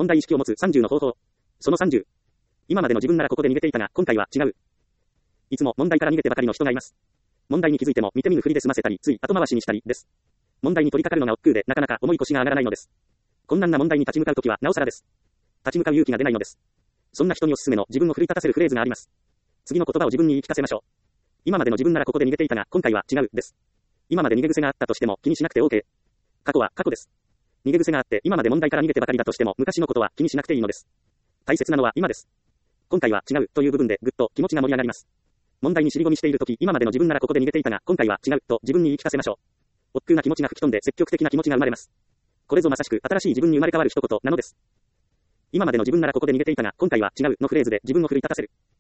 問題意識を持つ30の方法。その30。今までの自分ならここで逃げていたが、今回は違う。いつも問題から逃げてばかりの人がいます。問題に気づいても見て見ぬふりで済ませたり、つい後回しにしたりです。問題に取り掛かるのが億劫で、なかなか重い腰が上がらないのです。困難な問題に立ち向かうときは、なおさらです。立ち向かう勇気が出ないのです。そんな人におすすめの自分を奮い立たせるフレーズがあります。次の言葉を自分に言い聞かせましょう。今までの自分ならここで逃げていたが、今回は違う、です。今まで逃げ癖があったとしても気にしなくて OK。過去は過去です。逃げ癖があって今まで問題から逃げてばかりだとしても昔のことは気にしなくていいのです。大切なのは今です。今回は違うという部分でぐっと気持ちが盛り上がります。問題に尻込みしているとき、今までの自分ならここで逃げていたが、今回は違うと自分に言い聞かせましょう。億劫な気持ちが吹き飛んで積極的な気持ちが生まれます。これぞまさしく新しい自分に生まれ変わる一言なのです。今までの自分ならここで逃げていたが、今回は違うのフレーズで自分を奮い立たせる。